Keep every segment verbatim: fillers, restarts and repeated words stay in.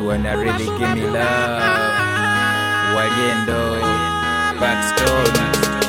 wanna really give me love. Waliendo Backstone.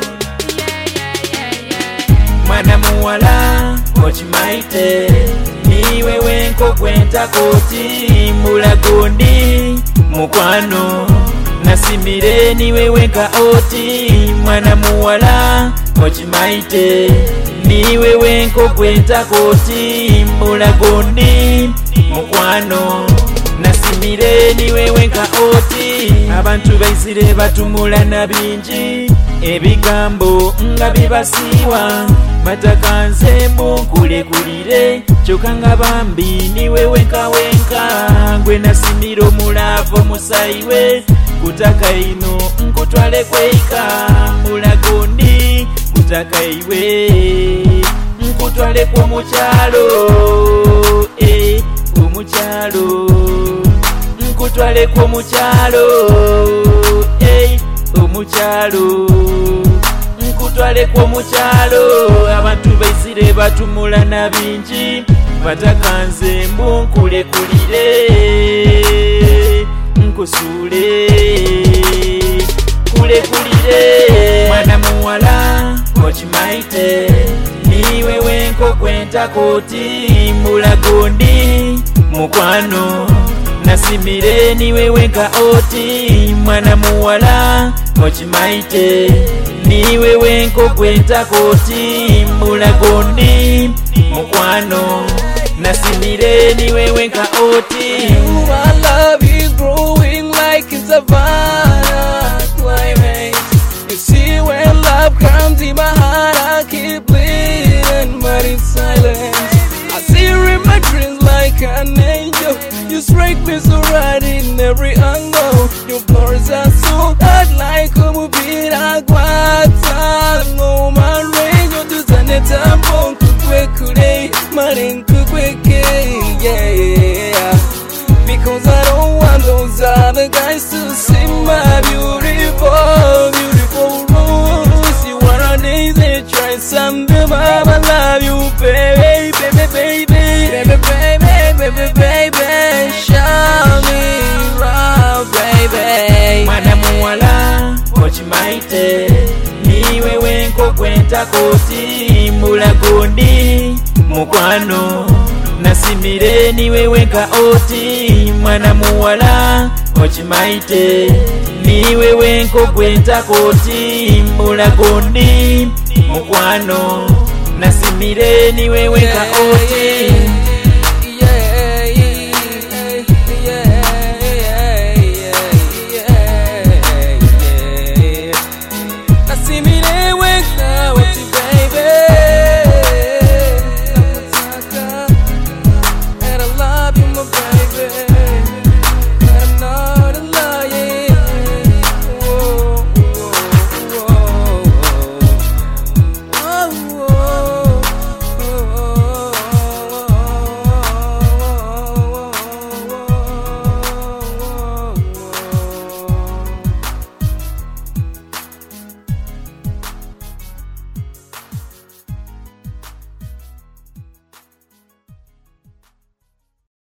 Mwana muwala okimaite ni wewe nko kwenta koti mulagondi mukwano nasimire ni wewe nka oti. Mwana muwala okimaite ni wewe nko kwenta koti mulagondi mukwano nasimire ni wewe nka oti. Abantu baizire batumula na bingi ebigambo nga bibasiwa batakanze mbunkulekulire kyokka nga bambi ni wewe nka wenka. Gwe nasimira omulavo musayiwe kutaka ino nkutwale kweika mulagondi kutaka iwe nkutwale kwa mukyalo eh omukyalo nkutwale kwa mukyalo eh omukyalo nkutwale kwa mukyalo. Abantu baizire batumula na bingi batakanze mbunkulekulire nkusule kulekulire. Mwana muwala okimaite ni wewe nko kwenta koti mulagondi mukwano nasimire ni wewe nka oti. Mwana muwala okimaite ni wewe nko kwenta koti mulagondi mukwano nasimire ni wewe nka oti. My love is growing like it's a Savannah climate. You see when love comes in my heart I keep bleeding but it's silent. I see you in my dreams like an angel. You strike me so right in every angle. Your flowers are so hot like a movie guata. No man rain you do zane tambo kukwe kure marin kukwe ke yeah. Because I don't want those other guys to see my beautiful, beautiful rose. You wanna days they try something, but I love you, baby, baby, baby, baby, baby, baby, baby, show me round, baby. Mwana muwala okimaite ni wewe nko kwenta koti mulagondi mukwano nasimire ni wewe nka oti. Mwana muwala okimaite ni wewe nko kwenta koti mulagondi mukwano nasimire ni wewe nka oti.